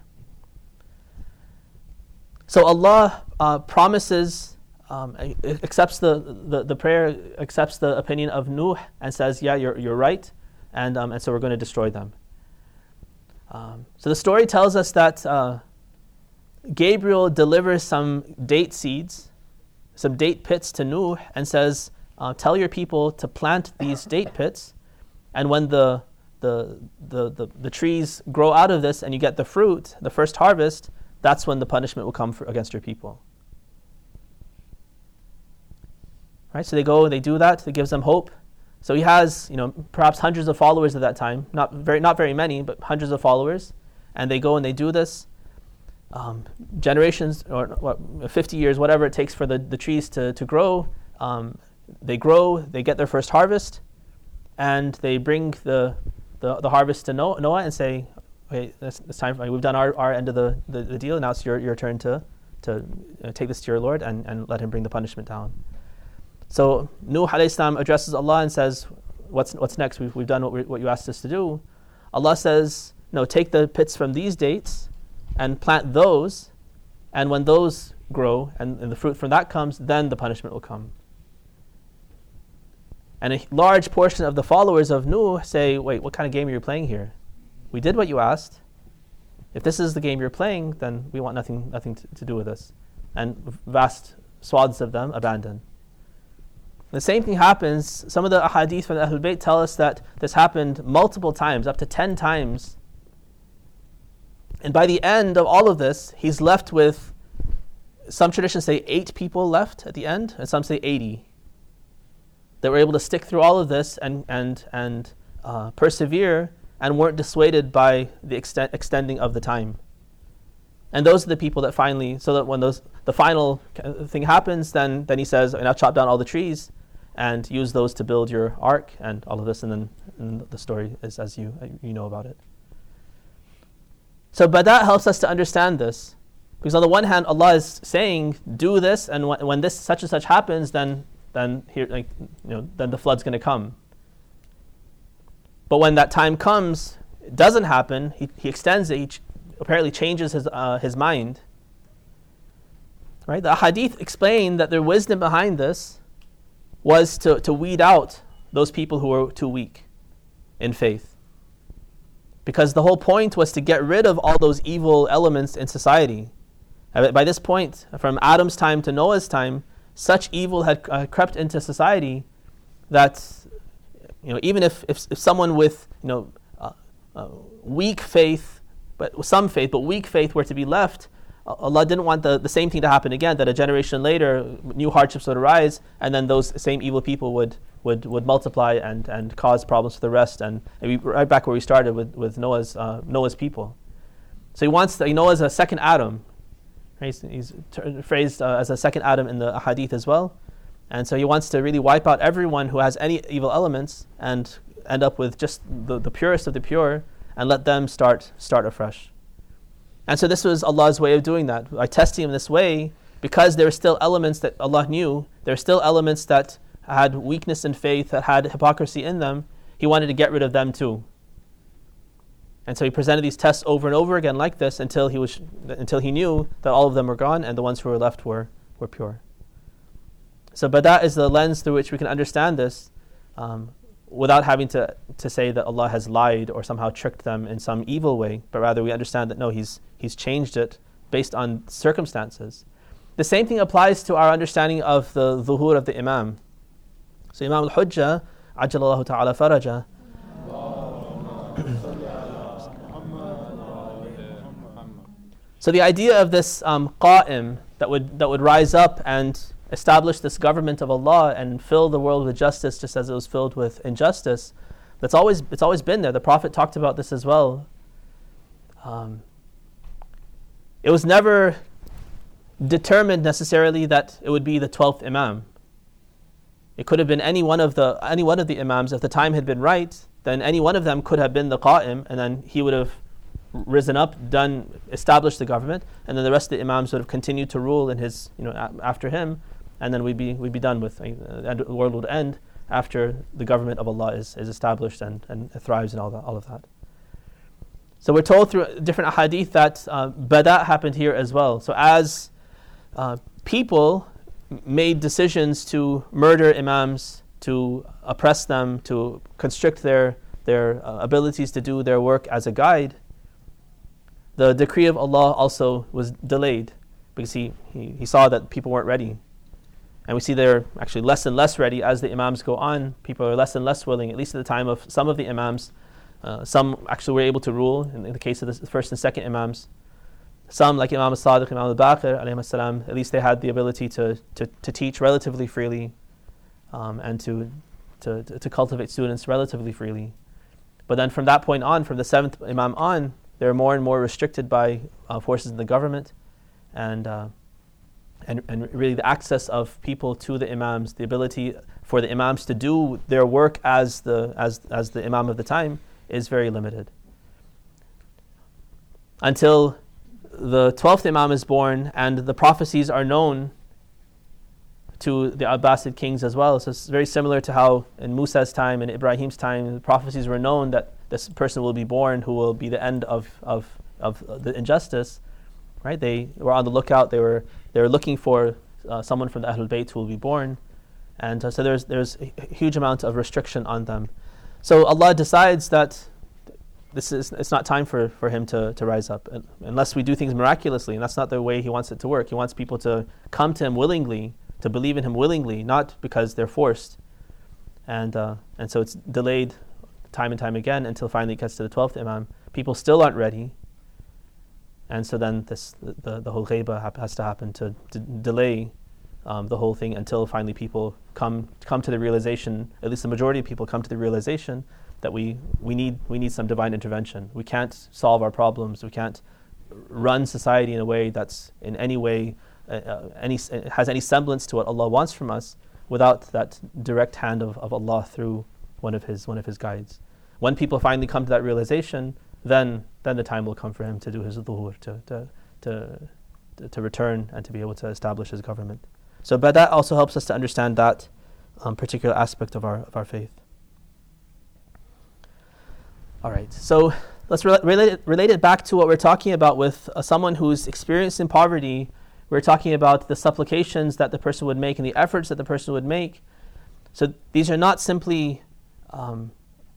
So Allah uh, promises, um, accepts the, the, the prayer, accepts the opinion of Nuh and says, yeah, you're, you're right, and, um, and so we're going to destroy them. Um, so the story tells us that uh, Gabriel delivers some date seeds, some date pits to Nuh and says, uh, tell your people to plant these date pits, and when the, the, the, the, the trees grow out of this and you get the fruit, the first harvest, that's when the punishment will come for, against your people. Right? So they go, they do that, it gives them hope. So he has, you know, perhaps hundreds of followers at that time, not very, not very many, but hundreds of followers, and they go and they do this. Um, generations, or what, fifty years, whatever it takes for the, the trees to, to grow, um, they grow, they get their first harvest, and they bring the the, the harvest to Noah and say, okay, it's, it's time for, we've done our, our end of the, the, the deal, now it's your, your turn to, to uh, take this to your Lord and, and let him bring the punishment down. So Nuh alayhi salam addresses Allah and says, what's what's next? We've, we've done what, we, what you asked us to do. Allah says, no, take the pits from these dates and plant those, and when those grow and, and the fruit from that comes, then the punishment will come. And a large portion of the followers of Nuh say, wait, what kind of game are you playing here? We did what you asked. If this is the game you're playing, then we want nothing nothing to, to do with this. And vast swaths of them abandon. The same thing happens, some of the ahadith from the Ahlul Bayt tell us that this happened multiple times, up to ten times. And by the end of all of this, he's left with, some traditions say eight people left at the end, and some say eighty. That were able to stick through all of this and and and uh, persevere and weren't dissuaded by the extent, extending of the time. And those are the people that finally, so that when those the final thing happens, then then he says, and I'll chop down all the trees and use those to build your ark and all of this, and then and the story is as you you know about it. So but that helps us to understand this. Because on the one hand, Allah is saying, do this, and when, when this such and such happens, then then here like you know, then the flood's gonna come. But when that time comes, it doesn't happen, he, he extends it, he ch- apparently changes his uh, his mind. Right? The hadith explain that the wisdom behind this was to, to weed out those people who were too weak in faith. Because the whole point was to get rid of all those evil elements in society. Uh, by this point, from Adam's time to Noah's time, such evil had uh, crept into society that, you know, even if, if, if someone with, you know, uh, uh, weak faith, but some faith, but weak faith were to be left, Allah didn't want the, the same thing to happen again, that a generation later new hardships would arise, and then those same evil people would would, would multiply and, and cause problems for the rest, and, and we, right back where we started with, with Noah's uh, Noah's people. So he wants, to, Noah as a second Adam. He's, he's ter- phrased uh, as a second Adam in the hadith as well. And so he wants to really wipe out everyone who has any evil elements and end up with just the, the purest of the pure and let them start start afresh. And so this was Allah's way of doing that. By testing him this way, because there were still elements that Allah knew, there were still elements that had weakness in faith, that had hypocrisy in them, he wanted to get rid of them too. And so he presented these tests over and over again like this until he was until he knew that all of them were gone and the ones who were left were, were pure. So but that is the lens through which we can understand this, um, without having to, to say that Allah has lied or somehow tricked them in some evil way, but rather we understand that no, He's He's changed it based on circumstances. The same thing applies to our understanding of the dhuhur of the Imam. So Imam al-Hujjah, Ajjalallahu ta'ala faraja, so the idea of this um, qa'im that would that would rise up and establish this government of Allah and fill the world with justice just as it was filled with injustice, that's always it's always been there. The Prophet talked about this as well. Um, it was never determined necessarily that it would be the twelfth Imam. It could have been any one of the any one of the Imams. If the time had been right, then any one of them could have been the qa'im, and then he would have risen up, done, established the government, and then the rest of the Imams would have continued to rule in his, you know, a- after him, and then we'd be we'd be done with uh, the world would end, after the government of Allah is, is established and, and thrives and all that, all of that. So we're told through different ahadith that uh, bada happened here as well. So as uh, people made decisions to murder imams, to oppress them, to constrict their their uh, abilities to do their work as a guide, the decree of Allah also was delayed because he, he, he saw that people weren't ready. And we see they're actually less and less ready as the imams go on. People are less and less willing, at least at the time of some of the imams. Uh, some actually were able to rule, in, in the case of the first and second imams. Some, like Imam al-Sadiq, Imam al-Baqir, alayhim as-salam, at least they had the ability to, to, to teach relatively freely um, and to, to, to cultivate students relatively freely. But then from that point on, from the seventh imam on, they're more and more restricted by uh, forces in the government, and, uh, and and really the access of people to the imams, the ability for the imams to do their work as the as as the imam of the time is very limited. Until the twelfth imam is born and the prophecies are known to the Abbasid kings as well. So it's very similar to how in Musa's time and Ibrahim's time, the prophecies were known that this person will be born who will be the end of, of, of the injustice, right? They were on the lookout. They were they were looking for uh, someone from the Ahlul Bayt who will be born. And uh, so there's there's a huge amount of restriction on them. So Allah decides that this is it's not time for, for him to, to rise up, unless we do things miraculously, and that's not the way he wants it to work. He wants people to come to him willingly, to believe in him willingly, not because they're forced. And uh, and so it's delayed time and time again until finally it gets to the twelfth imam. People still aren't ready. And so then this the, the, the whole ghaiba ha- has to happen to, to delay um, the whole thing until finally people come come to the realization, at least the majority of people come to the realization that we, we need we need some divine intervention. We can't solve our problems. We can't run society in a way that's in any way uh, uh, any has any semblance to what Allah wants from us without that direct hand of, of Allah through one of his one of his guides. When people finally come to that realization, then then the time will come for him to do his dhuhur, to to to to return and to be able to establish his government. So, but that also helps us to understand that um, particular aspect of our of our faith. All right, so let's re- relate it, relate it back to what we're talking about with uh, someone who's experiencing poverty. We're talking about the supplications that the person would make and the efforts that the person would make. So these are not simply um,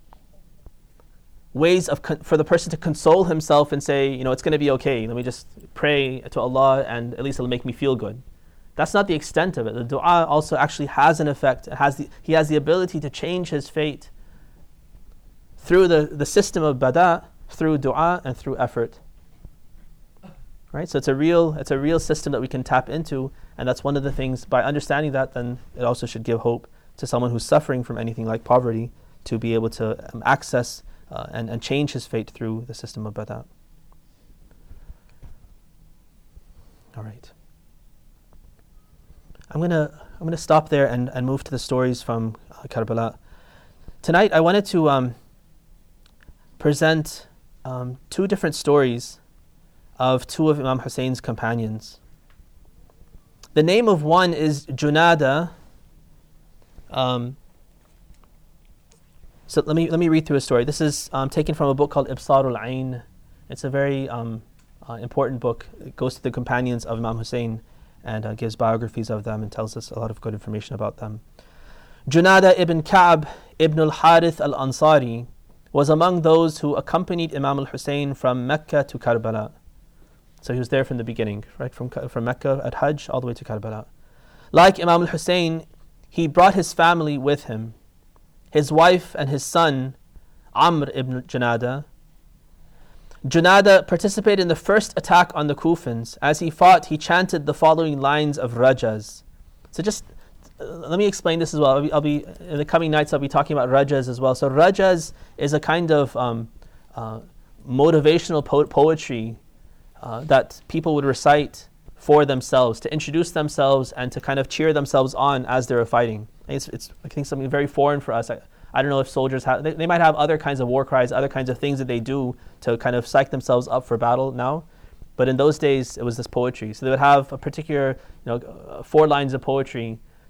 ways of con- for the person to console himself and say, you know, it's going to be okay. Let me just pray to Allah and at least it'll make me feel good. That's not the extent of it. The dua also actually has an effect. It has the, he has the ability to change his fate through the, the system of bada, through dua and through effort. Right? So it's a real it's a real system that we can tap into, and that's one of the things. By understanding that, then it also should give hope to someone who's suffering from anything like poverty to be able to um, access uh, and, and change his fate through the system of bada. All right. I'm gonna I'm gonna stop there and, and move to the stories from uh, Karbala. Tonight I wanted to um, present um, two different stories of two of Imam Hussein's companions. The name of one is Junada. Um, so let me let me read through a story. This is um, taken from a book called Ibsarul Ain. It's a very um, uh, important book. It goes to the companions of Imam Hussein and uh, gives biographies of them and tells us a lot of good information about them. Junada ibn Ka'b ibn al-Harith al-Ansari was among those who accompanied Imam al-Hussein from Mecca to Karbala. So he was there from the beginning, right, from from Mecca at Hajj all the way to Karbala. Like Imam al-Hussein, he brought his family with him. His wife and his son, Amr ibn Junada. Junada participated in the first attack on the Kufans. As he fought, he chanted the following lines of Rajaz. So just uh, let me explain this as well. I'll be, I'll be in the coming nights. I'll be talking about Rajaz as well. So Rajaz is a kind of um, uh, motivational po- poetry uh, that people would recite for themselves to introduce themselves and to kind of cheer themselves on as they're fighting. It's, it's I think something very foreign for us. I, I don't know if soldiers have, they, they might have other kinds of war cries, other kinds of things that they do to kind of psych themselves up for battle now. But in those days, it was this poetry. So they would have a particular, you know, uh, four lines of poetry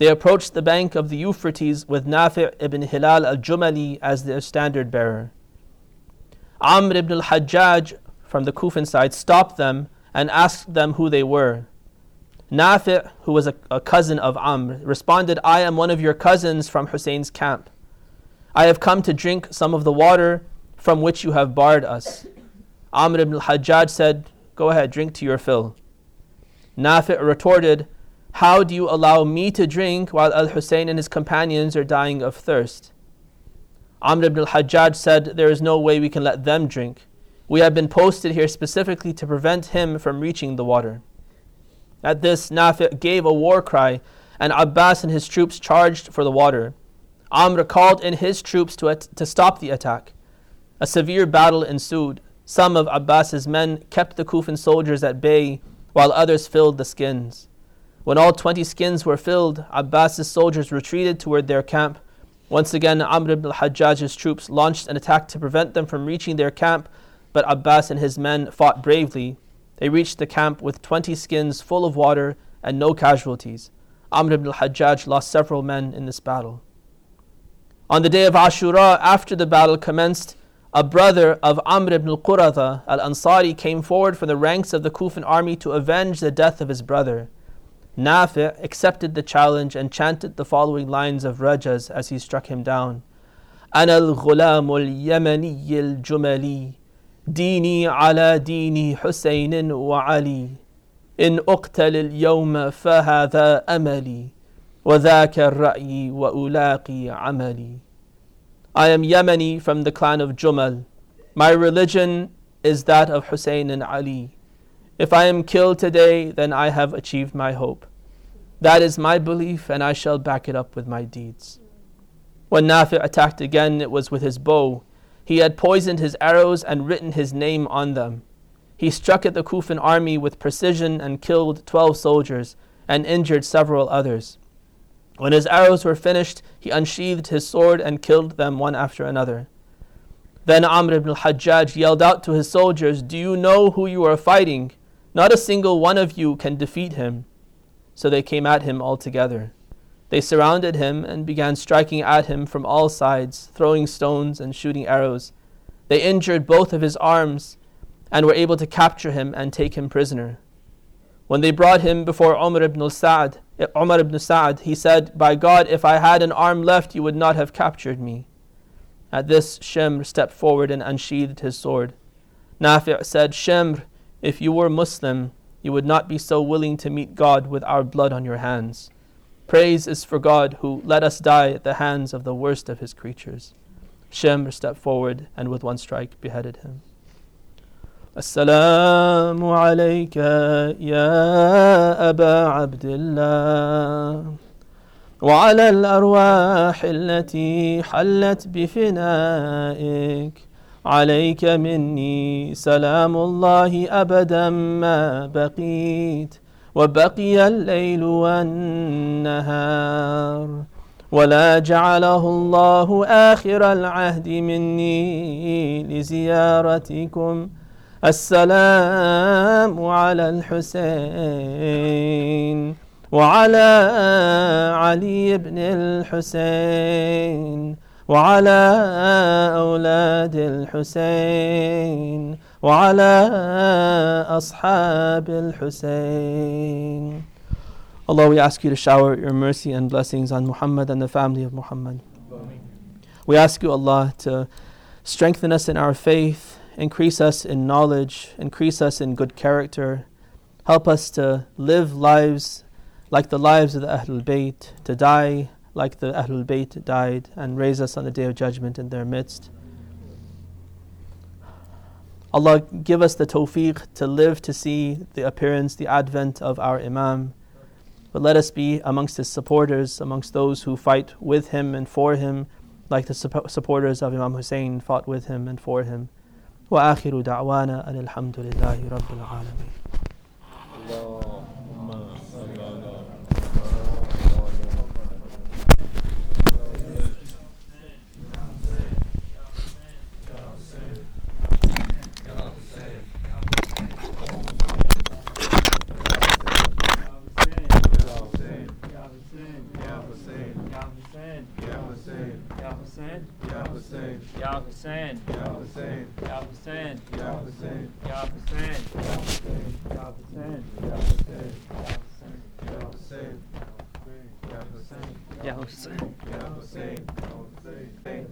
They approached the bank of the Euphrates with Nafi' ibn Hilal al-Jumali as their standard bearer. Amr ibn al-Hajjaj from the Kufan side stopped them and asked them who they were. Nafi', who was a, a cousin of Amr, responded, "I am one of your cousins from Hussein's camp. I have come to drink some of the water from which you have barred us." Amr ibn al-Hajjaj said, "Go ahead, drink to your fill." Nafi' retorted, "How do you allow me to drink while Al-Hussein and his companions are dying of thirst?" Amr ibn al-Hajjaj said, "There is no way we can let them drink. We have been posted here specifically to prevent him from reaching the water." At this, Nafi' gave a war cry, and Abbas and his troops charged for the water. Amr called in his troops to, at- to stop the attack. A severe battle ensued. Some of Abbas's men kept the Kufan soldiers at bay, while others filled the skins. When all twenty skins were filled, Abbas's soldiers retreated toward their camp. Once again, Amr ibn al-Hajjaj's troops launched an attack to prevent them from reaching their camp, but Abbas and his men fought bravely. They reached the camp with twenty skins full of water and no casualties. Amr ibn al-Hajjaj lost several men in this battle. On the day of Ashura, after the battle commenced, a brother of Amr ibn al-Quratha al-Ansari came forward from the ranks of the Kufan army to avenge the death of his brother. Nafi' accepted the challenge and chanted the following lines of Rajaz as he struck him down. أنا الغلام اليمني الجملي ديني على دين حسين وعلي إن أقتل اليوم فهذا أملي وذاك الرأي وألاقي عملي. I am Yemeni from the clan of Jumal. My religion is that of Hussein and Ali. If I am killed today, then I have achieved my hope. That is my belief, and I shall back it up with my deeds. When Nafi' attacked again, it was with his bow. He had poisoned his arrows and written his name on them. He struck at the Kufan army with precision and killed twelve soldiers and injured several others. When his arrows were finished, he unsheathed his sword and killed them one after another. Then Amr ibn al-Hajjaj yelled out to his soldiers, "Do you know who you are fighting? Not a single one of you can defeat him." So they came at him all together. They surrounded him and began striking at him from all sides, throwing stones and shooting arrows. They injured both of his arms and were able to capture him and take him prisoner. When they brought him before Umar ibn Sa'd, Umar ibn Sa'd, he said, "By God, if I had an arm left, you would not have captured me." At this, Shimr stepped forward and unsheathed his sword. Nafi' said, "Shimr, if you were Muslim, you would not be so willing to meet God with our blood on your hands. Praise is for God who let us die at the hands of the worst of his creatures." Shimr stepped forward and with one strike beheaded him. السلام عليك يا أبا عبد الله وعلى الأرواح التي حلت بفنائك عليك مني سلام الله أبدا ما بقيت وبقي الليل والنهار ولا جعله الله آخر العهد مني لزيارتكم السلام على الحسين وعلى علي بن الحسين وعلى أولاد الحسين وعلى أصحاب الحسين. Allah, we ask you to shower your mercy and blessings on Muhammad and the family of Muhammad. We ask you, Allah, to strengthen us in our faith, increase us in knowledge, increase us in good character, help us to live lives like the lives of the Ahlul Bayt, to die like the Ahlul Bayt died, and raise us on the Day of Judgment in their midst. Allah, give us the tawfiq to live to see the appearance, the advent of our Imam. But let us be amongst his supporters, amongst those who fight with him and for him, like the supporters of Imam Hussein fought with him and for him. وآخر دعوانا أن الحمد لله رب العالمين. Yeah. Hussein. Ya Hussein. Ya Hussein. Ya Hussein. Ya Hussein. Ya Hussein. Ya Hussein. Ya Hussein. Ya Hussein. Ya Hussein. Ya Ya Hussein. Hussein. Ya Hussein. Ya Hussein. Ya Hussein. Ya Hussein.